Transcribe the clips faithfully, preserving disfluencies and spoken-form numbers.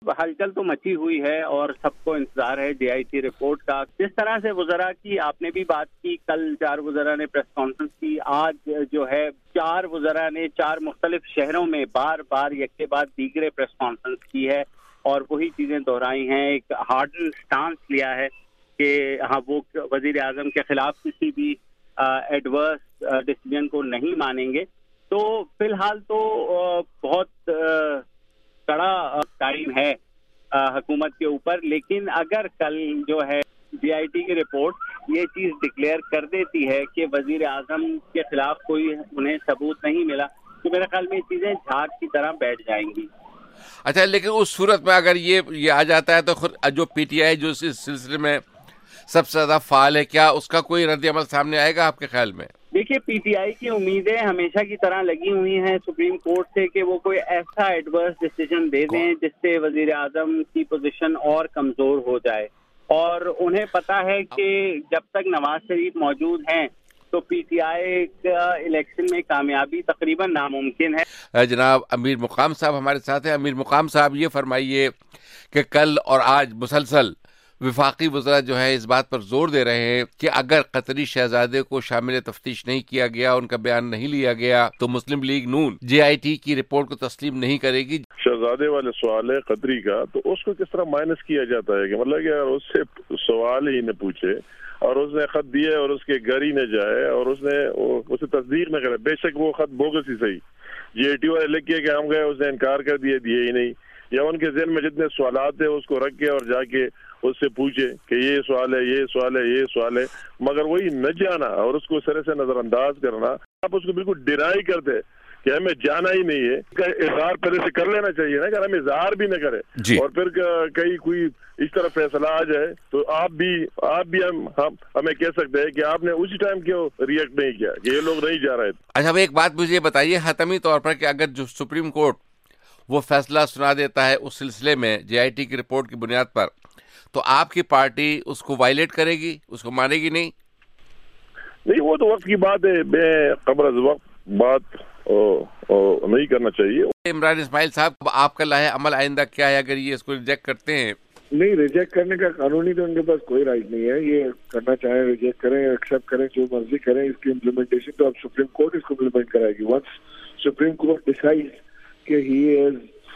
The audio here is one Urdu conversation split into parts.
ہلچل تو مچی ہوئی ہے اور سب کو انتظار ہے جے آئی ٹی رپورٹ کا. جس طرح سے وزراء کی آپ نے بھی بات کی, کل چار وزراء نے پریس کانفرنس کی, آج جو ہے چار وزراء نے چار مختلف شہروں میں بار بار یک کے بعد دیگرے پریس کانفرنس کی ہے اور وہی چیزیں دہرائی ہیں. ایک ہارڈن سٹانس لیا ہے کہ ہاں وہ وزیر اعظم کے خلاف کسی بھی ایڈورس ڈیسیجن کو نہیں مانیں گے. تو فی الحال تو بہت کڑا ٹائم ہے حکومت کے اوپر, لیکن اگر کل جو ہے ڈی آئی ٹی کی رپورٹ یہ چیز ڈکلیئر کر دیتی ہے کہ وزیر اعظم کے خلاف کوئی انہیں ثبوت نہیں ملا, تو میرے خیال میں یہ چیزیں جھاگ کی طرح بیٹھ جائیں گی. اچھا, لیکن اس صورت میں اگر یہ یہ آ جاتا ہے تو خود جو پی ٹی آئی جو اس سلسلے میں سب سے زیادہ فعال ہے, کیا اس کا کوئی رد عمل سامنے آئے گا آپ کے خیال میں؟ دیکھیے, پی ٹی آئی کی امیدیں ہمیشہ کی طرح لگی ہوئی ہیں سپریم کورٹ سے کہ وہ کوئی ایسا ایڈورس ڈیسیجن دے دیں جس سے وزیر اعظم کی پوزیشن اور کمزور ہو جائے, اور انہیں پتا ہے کہ جب تک نواز شریف موجود ہیں تو پی ٹی آئی کا الیکشن میں کامیابی تقریباً ناممکن ہے. جناب امیر مقام صاحب ہمارے ساتھ ہیں. امیر مقام صاحب, یہ فرمائیے کہ کل اور آج مسلسل وفاقی وزراء جو ہے اس بات پر زور دے رہے ہیں کہ اگر قطری شہزادے کو شامل تفتیش نہیں کیا گیا, ان کا بیان نہیں لیا گیا, تو Muslim League Noon J I T کی رپورٹ کو تسلیم نہیں کرے گی. شہزادے والے سوال ہے قطری کا, تو اس کو کس طرح مائنس کیا جاتا ہے کہ مطلب کہ اگر اس سے سوال ہی نہ پوچھے اور اس نے خط دیا اور اس کے گھر ہی نہ جائے اور اس نے اسے تصدیق نہ کرے, بے شک وہ خط بوگس ہی صحیح, جی اے ٹی والے لکھ کے کہ ہم گئے, اس نے انکار کر دیا, دیے ہی نہیں, یا ان کے ذہن میں جتنے سوالات تھے اس کو رکھ کے اور جا کے اس سے پوچھے کہ یہ سوال ہے, یہ سوال ہے, یہ سوال ہے, مگر وہی نہ جانا اور اس کو سرے سے نظر انداز کرنا, آپ اس کو بالکل ڈینائی کرتے کہ ہمیں جانا ہی نہیں ہے. اظہار پہلے سے کر لینا چاہیے نا, اگر ہم اظہار بھی نہ کرے جی. اور پھر کہیں کوئی اس طرح فیصلہ آ جائے تو آپ بھی آپ بھی ہم ہمیں کہہ سکتے ہیں کہ آپ نے اسی ٹائم کیوں ریئیکٹ نہیں کیا کہ یہ لوگ نہیں جا رہے تھے. اچھا, ایک بات مجھے بتائیے حتمی طور پر کہ اگر جو سپریم کورٹ وہ فیصلہ سنا دیتا ہے اس سلسلے میں جے آئی ٹی کی رپورٹ کی بنیاد پر, تو آپ کی پارٹی اس کو وائلیٹ کرے گی, اس کو مانے گی نہیں؟ نہیں, وہ تو وقت کی بات ہے, میں قبل از وقت بات او, او, نہیں کرنا چاہیے. عمران اسماعیل صاحب, آپ کا لائحہ عمل آئندہ کیا ہے اگر یہ اس کو ریجیکٹ کرتے ہیں؟ نہیں, ریجیکٹ کرنے کا قانونی تو ان کے پاس کوئی رائٹ نہیں ہے, یہ کرنا چاہیں ریجیکٹ کریں, ایکسیپٹ کریں, جو مرضی کریں, اس کی امپلیمنٹیشن تو اب سپریم کورٹ اس کو امپلیمنٹ کرائے گی. ونس سپریم کورٹ ڈیسائڈ کہ he is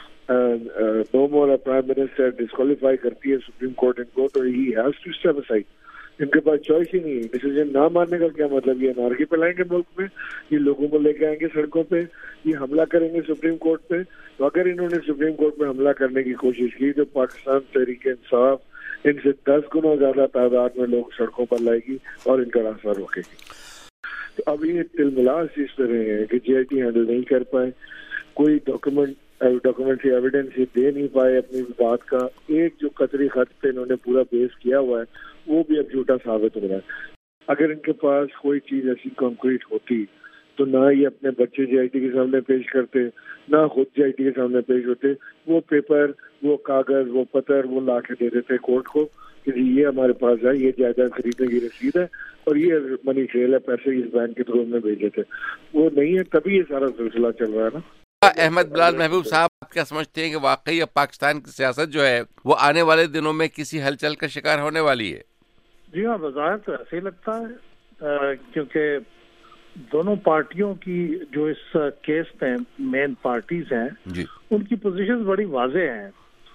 no more prime minister, disqualify کرتی ہے سپریم کورٹ ان کو, تو he has to step aside. ان کے پاس چوائس ہی نہیں ہے. ڈیسیجن نہ ماننے کا کیا مطلب, یہ انارکی پھیلائیں گے ملک میں, یہ لوگوں کو لے کے آئیں گے سڑکوں پہ, یہ حملہ کریں گے سپریم کورٹ پہ. تو اگر انہوں نے سپریم کورٹ پہ حملہ کرنے کی کوشش کی تو پاکستان تحریک انصاف ان سے دس گنا زیادہ تعداد میں لوگ سڑکوں پر لائے گی اور ان کا راستہ روکے گی. تو اب یہ تلملا اس طرح ہے کہ جے آئی ٹی ہینڈل نہیں کر پائے, کوئی ڈاکومنٹ ڈاکومنٹری ایویڈنس یہ دے نہیں پائے اپنی بات کا. ایک جو قطری خط پہ انہوں نے پورا بیس کیا ہوا ہے وہ بھی اب جھوٹا ثابت ہو رہا ہے. اگر ان کے پاس کوئی چیز ایسی کانکریٹ ہوتی تو نہ یہ اپنے بچے جے آئی ٹی کے سامنے پیش کرتے, نہ خود جے آئی ٹی کے سامنے پیش ہوتے. وہ پیپر, وہ کاغذ, وہ پتر وہ لا کے دے دیتے کورٹ کو کہ جی یہ ہمارے پاس ہے, یہ جائیداد خریدنے کی رسید ہے اور یہ منی ٹریل ہے, پیسے اس بینک کے تھرو ہم نے بھیجے تھے. وہ نہیں ہے, تبھی یہ سارا سلسلہ چل رہا ہے نا. احمد بلال محبوب صاحب, آپ کیا سمجھتے ہیں کہ واقعی اب پاکستان کی سیاست جو ہے وہ آنے والے دنوں میں کسی ہلچل کا شکار ہونے والی ہے؟ جی ہاں, بظاہر تو ایسے ہی لگتا ہے, کیونکہ دونوں پارٹیوں کی جو اس کیس میں مین پارٹیز ہیں جی, ان کی پوزیشن بڑی واضح ہیں.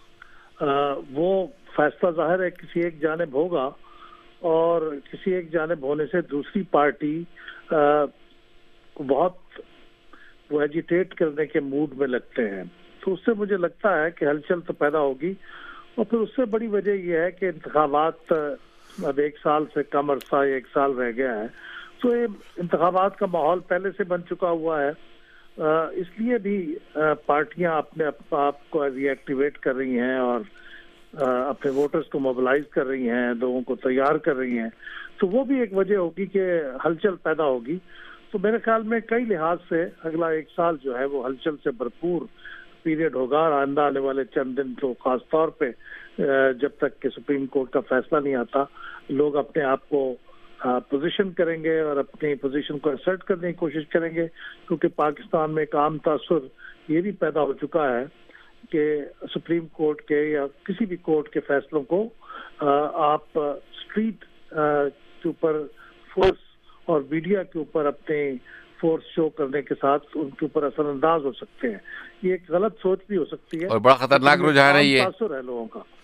وہ فیصلہ ظاہر ہے کسی ایک جانب ہوگا اور کسی ایک جانب ہونے سے دوسری پارٹی کو بہت وہ ایجیٹیٹ کرنے کے موڈ میں لگتے ہیں. تو اس سے مجھے لگتا ہے کہ ہلچل تو پیدا ہوگی, اور پھر اس سے بڑی وجہ یہ ہے کہ انتخابات اب ایک سال سے کم عرصہ, ایک سال رہ گیا ہے, تو یہ انتخابات کا ماحول پہلے سے بن چکا ہوا ہے. اس لیے بھی پارٹیاں اپنے آپ کو ری ایکٹیویٹ کر رہی ہیں اور اپنے ووٹرز کو موبلائز کر رہی ہیں, لوگوں کو تیار کر رہی ہیں. تو وہ بھی ایک وجہ ہوگی کہ ہلچل پیدا ہوگی. تو میرے خیال میں کئی لحاظ سے اگلا ایک سال جو ہے وہ ہلچل سے بھرپور پیریڈ ہوگا, اور آئندہ آنے والے چند دن تو خاص طور پہ جب تک کہ سپریم کورٹ کا فیصلہ نہیں آتا, لوگ اپنے آپ کو پوزیشن کریں گے اور اپنی پوزیشن کو اسرٹ کرنے کی کوشش کریں گے. کیونکہ پاکستان میں ایک عام تاثر یہ بھی پیدا ہو چکا ہے کہ سپریم کورٹ کے یا کسی بھی کورٹ کے فیصلوں کو آپ اسٹریٹ کے اوپر فورس اور میڈیا کے اوپر اپنے فورس شو کرنے کے ساتھ ان کے اوپر اثر انداز ہو سکتے ہیں. یہ ایک غلط سوچ بھی ہو سکتی ہے اور بڑا خطرناک رجحان ہے یہ. تاثر ہے لوگوں کا.